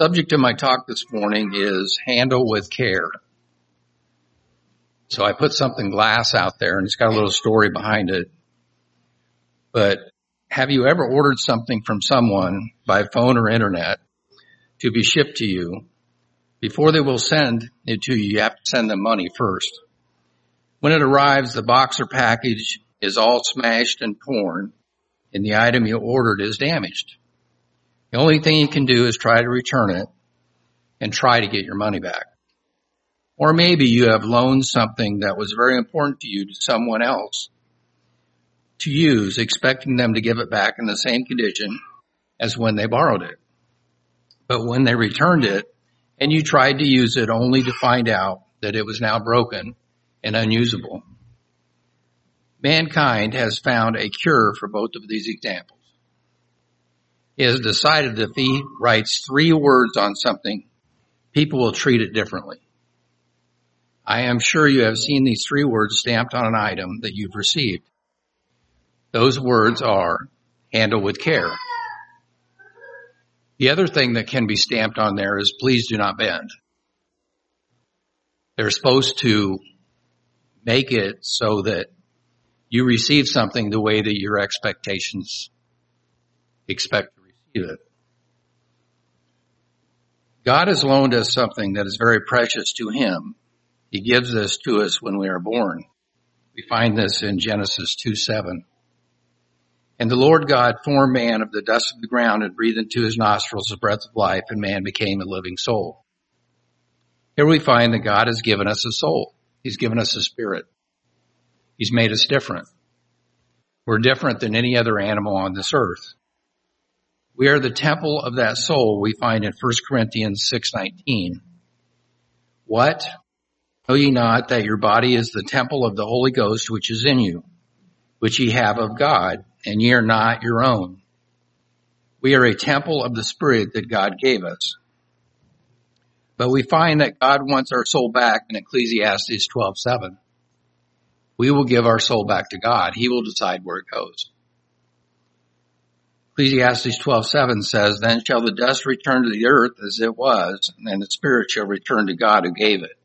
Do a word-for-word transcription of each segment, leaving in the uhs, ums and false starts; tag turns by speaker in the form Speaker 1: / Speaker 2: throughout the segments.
Speaker 1: Subject of my talk this morning is handle with care. So I put something glass out there and it's got a little story behind it. But have you ever ordered something from someone by phone or internet to be shipped to you? Before they will send it to you, you have to send them money first. When it arrives, the box or package is all smashed and torn, and the item you ordered is damaged. The only thing you can do is try to return it and try to get your money back. Or maybe you have loaned something that was very important to you to someone else to use, expecting them to give it back in the same condition as when they borrowed it. But when they returned it and you tried to use it only to find out that it was now broken and unusable. Mankind has found a cure for both of these examples. He has decided that if he writes three words on something, people will treat it differently. I am sure you have seen these three words stamped on an item that you've received. Those words are handle with care. The other thing that can be stamped on there is please do not bend. They're supposed to make it so that you receive something the way that your expectations expect to receive it. God has loaned us something that is very precious to him. He gives this to us when we are born. We find this in Genesis two seven. And the Lord God formed man of the dust of the ground and breathed into his nostrils the breath of life, and man became a living soul. Here we find that God has given us a soul. He's given us a spirit. He's made us different. We're different than any other animal on this earth. We are the temple of that soul we find in First Corinthians six nineteen. What? Know ye not that your body is the temple of the Holy Ghost which is in you, which ye have of God, and ye are not your own? We are a temple of the Spirit that God gave us. But we find that God wants our soul back in Ecclesiastes twelve seven. We will give our soul back to God. He will decide where it goes. Ecclesiastes twelve seven says, Then shall the dust return to the earth as it was, and the spirit shall return to God who gave it.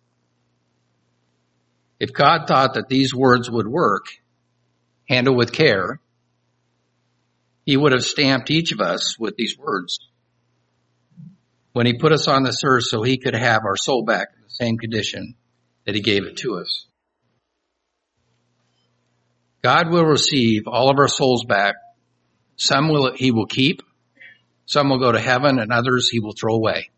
Speaker 1: If God thought that these words would work, handle with care, he would have stamped each of us with these words when he put us on this earth so he could have our soul back in the same condition that he gave it to us. God will receive all of our souls back. Some will he will keep, some will go to heaven, and others he will throw away.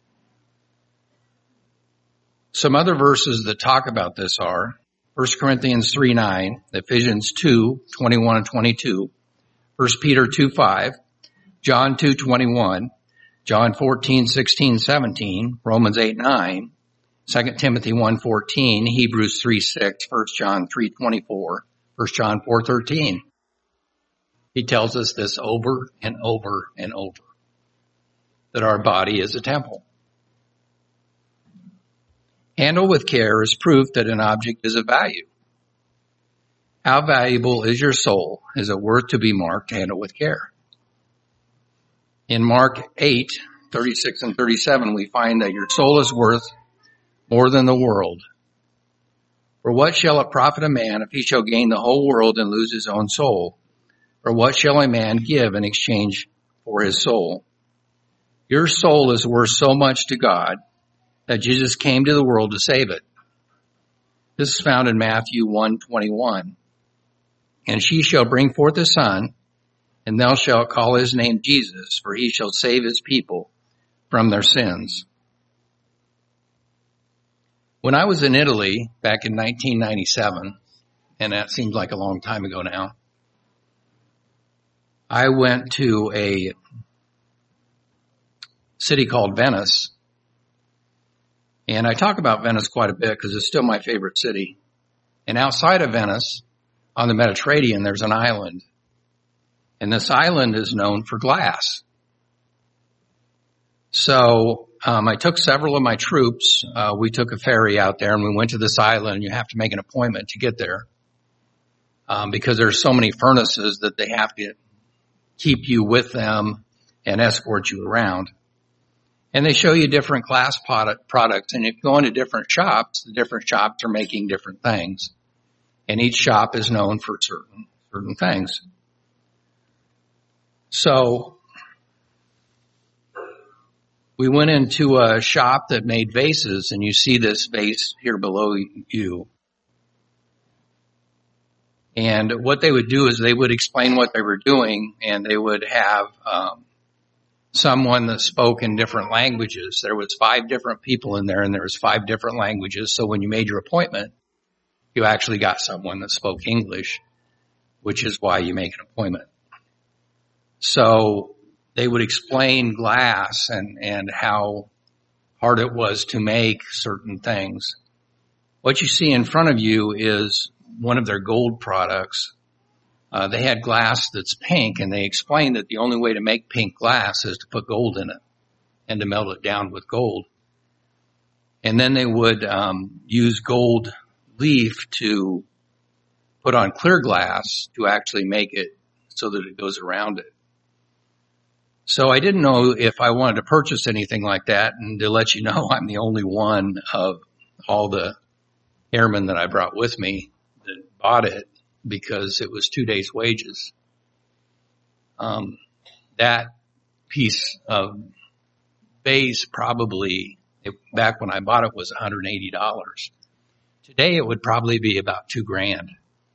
Speaker 1: Some other verses that talk about this are First Corinthians three nine, Ephesians two twenty-one and twenty-two, First Peter two five, John two twenty-one, John fourteen sixteen seventeen, Romans eight nine, Second Timothy one fourteen, Hebrews three six, First John three twenty-four, First John four thirteen. He tells us this over and over and over, that our body is a temple. Handle with care is proof that an object is of value. How valuable is your soul? Is it worth to be marked? Handle with care. In Mark eight thirty-six and thirty-seven, we find that your soul is worth more than the world. For what shall it profit a man if he shall gain the whole world and lose his own soul? Or what shall a man give in exchange for his soul? Your soul is worth so much to God that Jesus came to the world to save it. This is found in Matthew one twenty-one. And she shall bring forth a son, and thou shalt call his name Jesus, for he shall save his people from their sins. When I was in Italy back in nineteen ninety-seven, and that seems like a long time ago now, I went to a city called Venice. And I talk about Venice quite a bit because it's still my favorite city. And outside of Venice, on the Mediterranean, there's an island. And this island is known for glass. So um, I took several of my troops. Uh, we took a ferry out there and we went to this island. And you have to make an appointment to get there um, because there's so many furnaces that they have to keep you with them and escort you around. And they show you different glass product, products. And if you go into different shops, the different shops are making different things. And each shop is known for certain, certain things. So we went into a shop that made vases, and you see this vase here below you. And what they would do is they would explain what they were doing, and they would have um, someone that spoke in different languages. There was five different people in there, and there was five different languages. So when you made your appointment, you actually got someone that spoke English, which is why you make an appointment. So they would explain glass and, and how hard it was to make certain things. What you see in front of you is one of their gold products. Uh, they had glass that's pink, and they explained that the only way to make pink glass is to put gold in it and to melt it down with gold. And then they would um, use gold leaf to put on clear glass to actually make it so that it goes around it. So I didn't know if I wanted to purchase anything like that, and to let you know, I'm the only one of all the airmen that I brought with me that bought it because it was two days' wages. Um, that piece of vase probably, it, back when I bought it, was one hundred eighty dollars. Today it would probably be about two grand.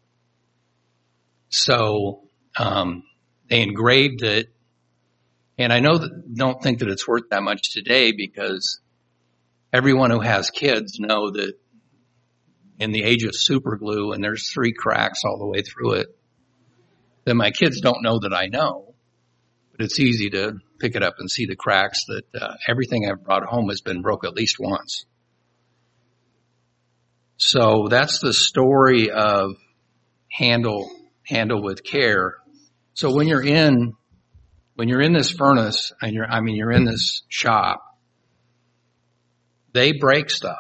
Speaker 1: So um, they engraved it. And I know that don't think that it's worth that much today, because everyone who has kids know that in the age of super glue, and there's three cracks all the way through it, then my kids don't know that I know. But it's easy to pick it up and see the cracks that uh, everything I've brought home has been broke at least once. So that's the story of handle, handle with care. So when you're in When you're in this furnace and you're, I mean, you're in this shop, they break stuff.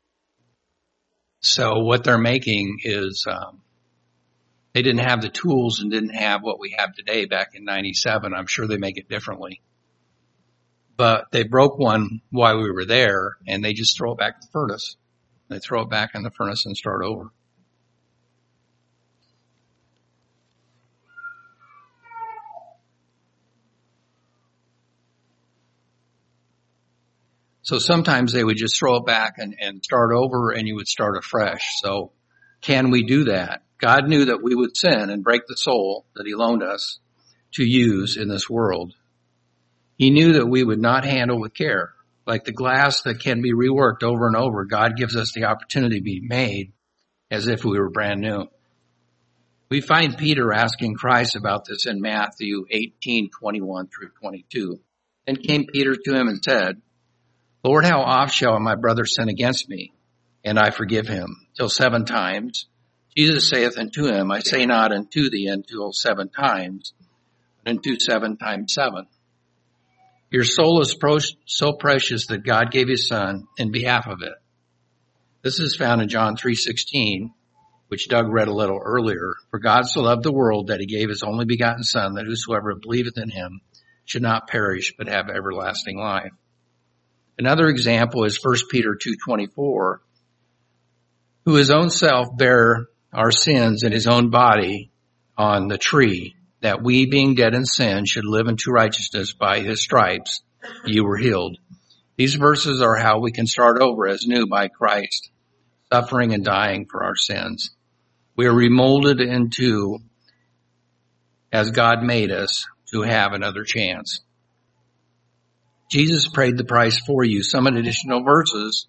Speaker 1: So what they're making is, um, they didn't have the tools and didn't have what we have today back in ninety-seven. I'm sure they make it differently. But they broke one while we were there, and they just throw it back in the furnace. They throw it back in the furnace and start over. So sometimes they would just throw it back and, and start over, and you would start afresh. So can we do that? God knew that we would sin and break the soul that he loaned us to use in this world. He knew that we would not handle with care. Like the glass that can be reworked over and over, God gives us the opportunity to be made as if we were brand new. We find Peter asking Christ about this in Matthew eighteen, twenty-one through twenty-two. Then came Peter to him and said, Lord, how oft shall my brother sin against me, and I forgive him? Till seven times. Jesus saith unto him, I say not unto thee until seven times, but unto seven times seven. Your soul is so precious that God gave his son in behalf of it. This is found in John three sixteen, which Doug read a little earlier. For God so loved the world that he gave his only begotten son, that whosoever believeth in him should not perish, but have everlasting life. Another example is First Peter two twenty-four, who his own self bare our sins in his own body on the tree, that we, being dead in sin, should live unto righteousness. By his stripes ye were healed. These verses are how we can start over as new by Christ, suffering and dying for our sins. We are remolded into, as God made us, to have another chance. Jesus paid the price for you. Some additional verses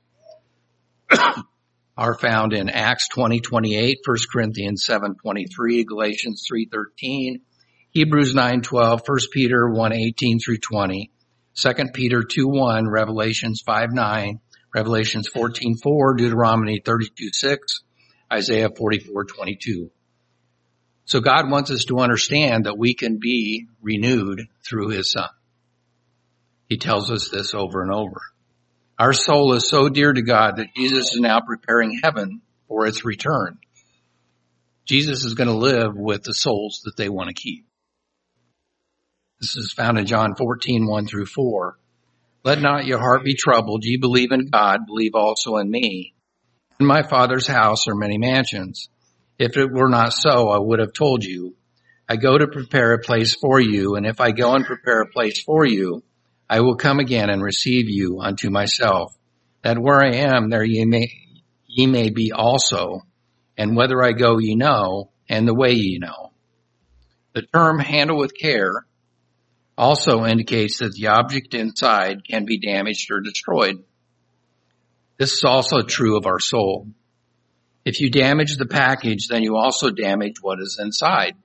Speaker 1: are found in Acts twenty twenty-eight, First Corinthians seven twenty-three, Galatians three thirteen, Hebrews nine twelve, First Peter one eighteen through twenty, Second Peter two one, Revelations five nine, Revelations fourteen four, Deuteronomy thirty-two six, Isaiah forty-four twenty-two. So God wants us to understand that we can be renewed through his son. He tells us this over and over. Our soul is so dear to God that Jesus is now preparing heaven for its return. Jesus is going to live with the souls that they want to keep. This is found in John fourteen, one through four. Let not your heart be troubled. Ye believe in God, believe also in me. In my Father's house are many mansions. If it were not so, I would have told you. I go to prepare a place for you, and if I go and prepare a place for you, I will come again and receive you unto myself, that where I am, there ye may, ye may be also, and whither I go ye know, and the way ye know. The term handle with care also indicates that the object inside can be damaged or destroyed. This is also true of our soul. If you damage the package, then you also damage what is inside.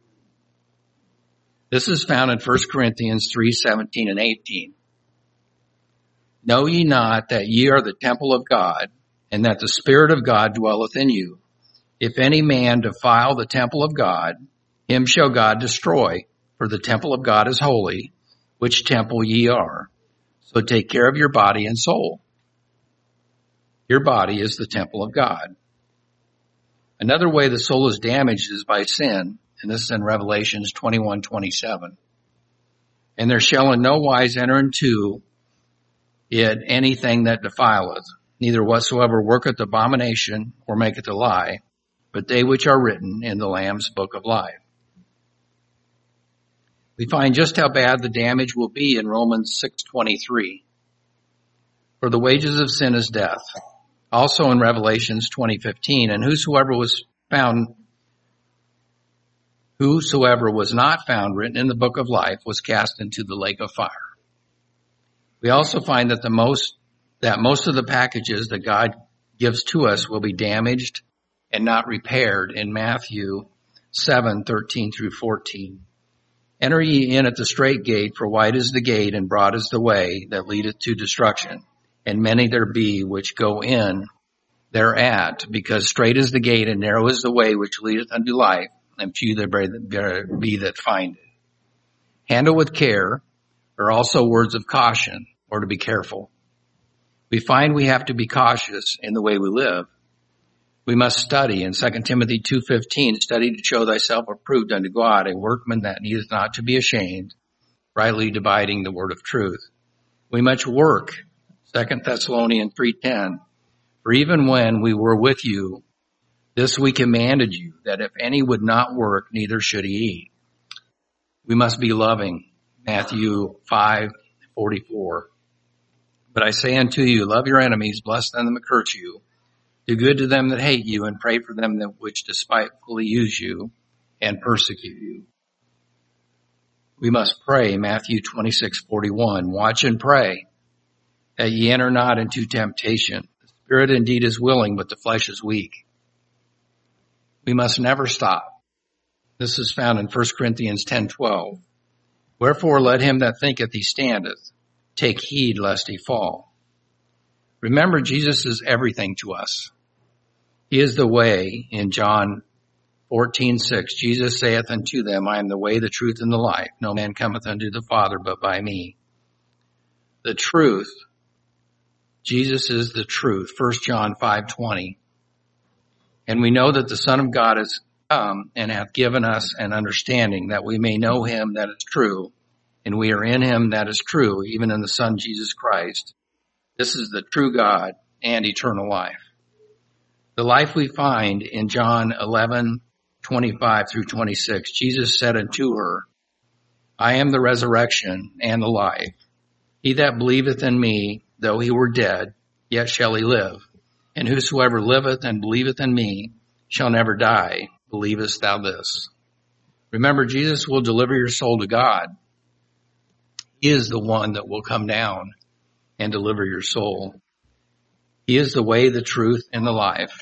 Speaker 1: This is found in First Corinthians three seventeen and eighteen. Know ye not that ye are the temple of God, and that the Spirit of God dwelleth in you? If any man defile the temple of God, him shall God destroy. For the temple of God is holy, which temple ye are. So take care of your body and soul. Your body is the temple of God. Another way the soul is damaged is by sin, and this is in Revelations twenty-one twenty-seven. And there shall in no wise enter into it anything that defileth, neither whatsoever worketh abomination or maketh a lie, but they which are written in the Lamb's book of life. We find just how bad the damage will be in Romans six twenty-three. For the wages of sin is death. Also in Revelations twenty fifteen, and whosoever was found, whosoever was not found written in the book of life was cast into the lake of fire. We also find that the most, that most of the packages that God gives to us will be damaged and not repaired in Matthew seven thirteen through fourteen. Enter ye in at the strait gate, for wide is the gate, and broad is the way that leadeth to destruction, and many there be which go in thereat, because strait is the gate, and narrow is the way which leadeth unto life, and few there be that find it. Handle with care are also words of caution, or to be careful. We find we have to be cautious in the way we live. We must study. In Second Timothy two fifteen, study to show thyself approved unto God, a workman that needeth not to be ashamed, rightly dividing the word of truth. We must work. Second Thessalonians three ten, for even when we were with you, this we commanded you, that if any would not work, neither should he eat. We must be loving. Matthew five forty-four. But I say unto you, love your enemies, bless them that curse you, do good to them that hate you, and pray for them that which despitefully use you and persecute you. We must pray. Matthew twenty-six forty-one. Watch and pray, that ye enter not into temptation. The spirit indeed is willing, but the flesh is weak. We must never stop. This is found in First Corinthians ten twelve. Wherefore let him that thinketh he standeth take heed lest he fall. Remember, Jesus is everything to us. He is the way. In John fourteen six, Jesus saith unto them, I am the way, the truth, and the life. No man cometh unto the Father but by me. The truth. Jesus is the truth. First John five twenty. And we know that the Son of God has come and hath given us an understanding, that we may know him that is true, and we are in him that is true, even in the Son Jesus Christ. This is the true God and eternal life. The life we find in John eleven twenty-five through twenty-six, Jesus said unto her, I am the resurrection and the life. He that believeth in me, though he were dead, yet shall he live. And whosoever liveth and believeth in me shall never die. Believest thou this? Remember, Jesus will deliver your soul to God. He is the one that will come down and deliver your soul. He is the way, the truth, and the life.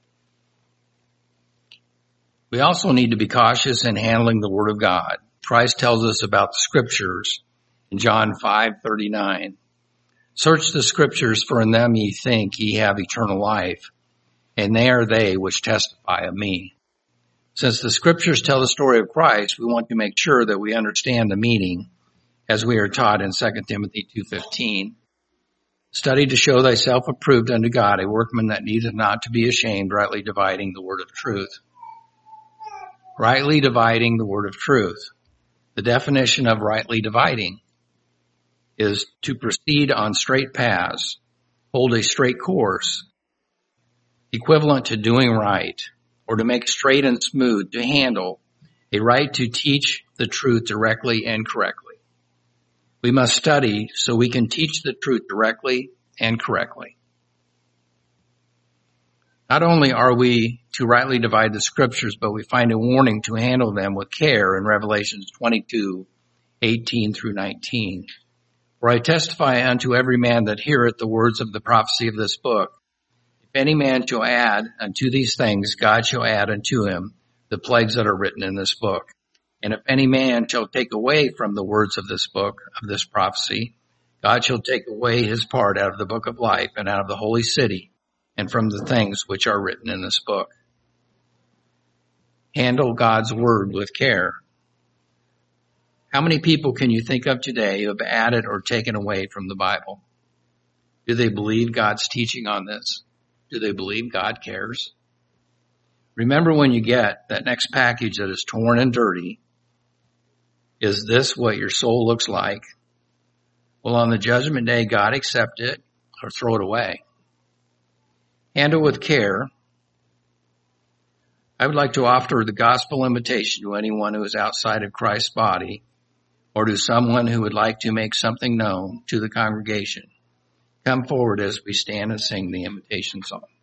Speaker 1: We also need to be cautious in handling the Word of God. Christ tells us about the Scriptures in John five thirty-nine. Search the Scriptures, for in them ye think ye have eternal life, and they are they which testify of me. Since the Scriptures tell the story of Christ, we want to make sure that we understand the meaning as we are taught in Second Timothy two fifteen. Study to show thyself approved unto God, a workman that needeth not to be ashamed, rightly dividing the word of truth. Rightly dividing the word of truth. The definition of rightly dividing. is to proceed on straight paths, hold a straight course, equivalent to doing right, or to make straight and smooth, to handle, a right to teach the truth directly and correctly. We must study so we can teach the truth directly and correctly. Not only are we to rightly divide the scriptures, but we find a warning to handle them with care in Revelations twenty-two, eighteen through nineteen. For I testify unto every man that heareth the words of the prophecy of this book. If any man shall add unto these things, God shall add unto him the plagues that are written in this book. And if any man shall take away from the words of this book, of this prophecy, God shall take away his part out of the book of life and out of the holy city and from the things which are written in this book. Handle God's word with care. How many people can you think of today who have added or taken away from the Bible? Do they believe God's teaching on this? Do they believe God cares? Remember, when you get that next package that is torn and dirty, is this what your soul looks like? Will on the judgment day God accept it or throw it away? Handle with care. I would like to offer the gospel invitation to anyone who is outside of Christ's body, or to someone who would like to make something known to the congregation. Come forward as we stand and sing the invitation song.